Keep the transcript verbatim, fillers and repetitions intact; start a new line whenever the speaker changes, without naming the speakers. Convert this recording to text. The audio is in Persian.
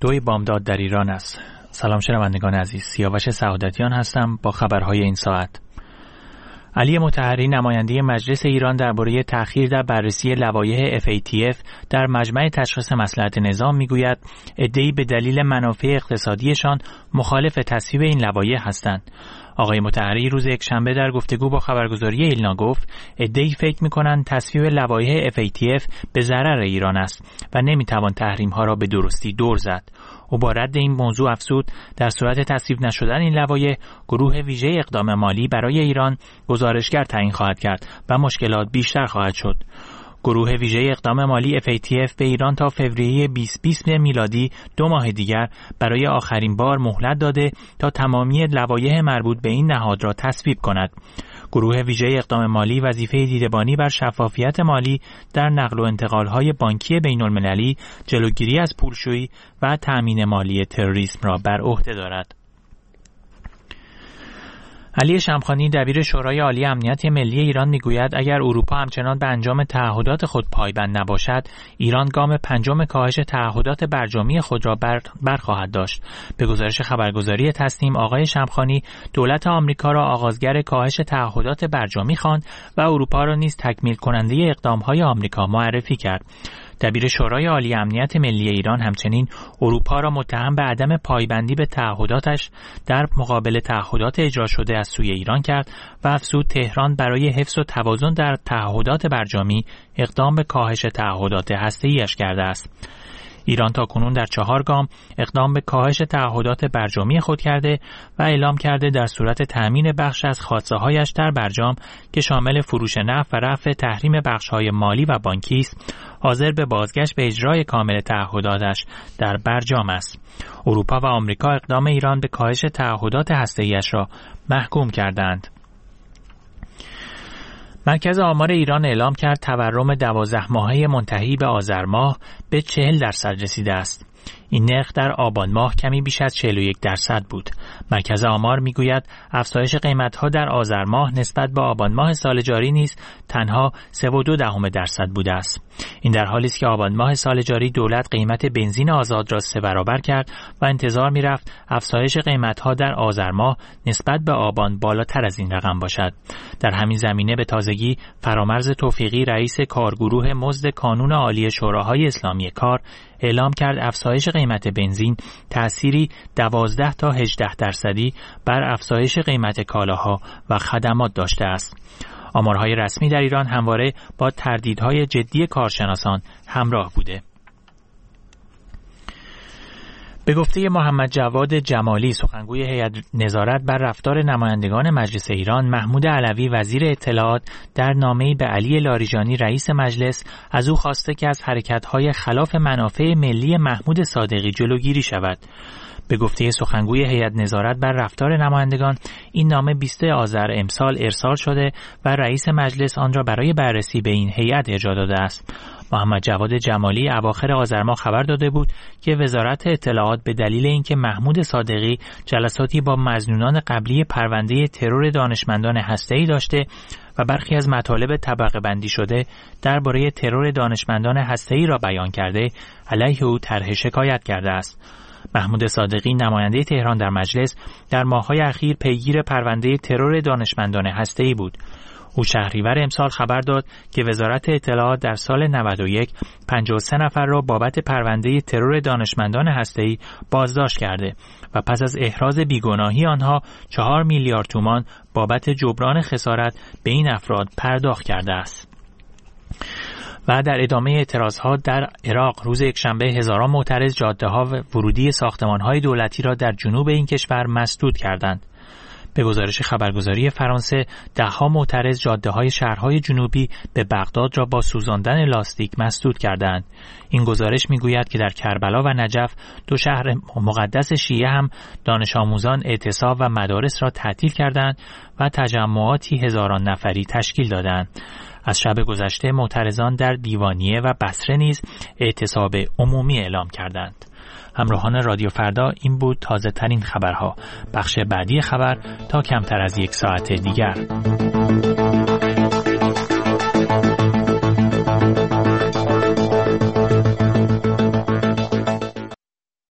دوی بامداد در ایران است. سلام شنوندگان عزیز، سیاوش سعادتیان هستم با خبرهای این ساعت. علی مطهری نماینده مجلس ایران درباره تأخیر در بررسی لوایح اف ای تی اف در مجمع تشخیص مصلحت نظام میگوید عده‌ای به دلیل منافع اقتصادیشان مخالف تصویب این لوایح هستند. آقای مطهری روز یکشنبه در گفتگو با خبرگزاری ایلنا گفت عده‌ای فکر می‌کنند تصویب لوایح اف ای تی اف به ضرر ایران است و نمی‌توان تحریم‌ها را به درستی دور زد. او با رد این موضوع افزود در صورت تصویب نشدن این لوایح گروه ویژه اقدام مالی برای ایران گزارشگر تعیین خواهد کرد و مشکلات بیشتر خواهد شد. گروه ویژه اقدام مالی اف ای تی اف به ایران تا فوریه بیست بیست میلادی دو ماه دیگر برای آخرین بار مهلت داده تا تمامی لوایح مربوط به این نهاد را تصویب کند. گروه ویژه اقدام مالی وظیفه دیدبانی بر شفافیت مالی در نقل و انتقال‌های بانکی بین‌المللی، جلوگیری از پولشویی و تأمین مالی تروریسم را بر عهده دارد. علی شمخانی دبیر شورای عالی امنیت ملی ایران میگوید اگر اروپا همچنان به انجام تعهدات خود پایبند نباشد، ایران گام پنجم کاهش تعهدات برجامی خود را بر برخواهد داشت. به گزارش خبرگزاری تسنیم، آقای شمخانی دولت آمریکا را آغازگر کاهش تعهدات برجامی خواند و اروپا را نیز تکمیل کننده اقدام‌های آمریکا معرفی کرد. دبیر شورای عالی امنیت ملی ایران همچنین اروپا را متهم به عدم پایبندی به تعهداتش در مقابل تعهدات اجرا شده از سوی ایران کرد و افزود تهران برای حفظ و توازن در تعهدات برجامی اقدام به کاهش تعهدات هسته‌ای‌اش کرده است. ایران تاکنون در چهار گام اقدام به کاهش تعهدات برجامی خود کرده و اعلام کرده در صورت تأمین بخش از خواسته‌هایش در برجام که شامل فروش نفت و رفع تحریم بخش‌های مالی و بانکی است، حاضر به بازگشت به اجرای کامل تعهداتش در برجام است. اروپا و آمریکا اقدام ایران به کاهش تعهدات هسته‌ای‌اش را محکوم کردند. مرکز آمار ایران اعلام کرد تورم دوازده ماهه منتهی به آذر ماه به چهل درصد رسیده است. این نرخ در آبان ماه کمی بیش از چهل و یک درصد بود. مرکز آمار میگوید افزایش قیمت‌ها در آذر ماه نسبت به آبان ماه سال جاری نیز تنها سه و دو دهم درصد بوده است. این در حالی است که آبان ماه سال جاری دولت قیمت بنزین آزاد را سه برابر کرد و انتظار می‌رفت افزایش قیمت‌ها در آذر ماه نسبت به آبان بالاتر از این رقم باشد. در همین زمینه به تازگی فرامرز توفیقی رئیس کارگروه مزد کانون عالی شوراهای اسلامی کار اعلام کرد افزایش قیمت بنزین تأثیری دوازده تا هجده درصدی بر افزایش قیمت کالاها و خدمات داشته است. آمارهای رسمی در ایران همواره با تردیدهای جدی کارشناسان همراه بوده. به گفته محمد جواد جمالی، سخنگوی هیئت نظارت بر رفتار نمایندگان مجلس ایران، محمود علوی وزیر اطلاعات در نامه‌ای به علی لاریجانی رئیس مجلس از او خواسته که از حرکت‌های خلاف منافع ملی محمود صادقی جلوگیری شود. به گفته سخنگوی هیئت نظارت بر رفتار نمایندگان، این نامه بیست آذر امسال ارسال شده و رئیس مجلس آن را برای بررسی به این هیئت ارجاع داده است. محمد جواد جمالی اواخر آذر ماه خبر داده بود که وزارت اطلاعات به دلیل اینکه محمود صادقی جلساتی با مظنونان قبلی پرونده ترور دانشمندان هسته‌ای داشته و برخی از مطالب طبقه بندی شده درباره ترور دانشمندان هسته‌ای را بیان کرده، علیه او طرح شکایت کرده است. محمود صادقی نماینده تهران در مجلس در ماه‌های اخیر پیگیر پرونده ترور دانشمندان هسته‌ای بود. او شهریور امسال خبر داد که وزارت اطلاعات در سال نود و یک پنجاه و سه نفر را بابت پرونده ترور دانشمندان هسته‌ای بازداشت کرده و پس از احراز بیگناهی آنها چهار میلیارد تومان بابت جبران خسارت به این افراد پرداخت کرده است. و در ادامه اعتراضها در عراق روز یکشنبه هزاران معترض جاده‌ها و ورودی ساختمان‌های دولتی را در جنوب این کشور مسدود کردند. به گزارش خبرگزاری فرانسه، ده‌ها معترض جاده‌های شهرهای جنوبی به بغداد را با سوزاندن لاستیک مسدود کردند. این گزارش می‌گوید که در کربلا و نجف، دو شهر مقدس شیعه هم دانش آموزان اعتصاب و مدارس را تعطیل کردند و تجمعاتی هزاران نفری تشکیل دادند. از شب گذشته معترضان در دیوانیه و بصره نیز اعتصاب عمومی اعلام کردند. همراهان رادیو فردا، این بود تازه ترین خبرها. بخش بعدی خبر تا کمتر از یک ساعت دیگر.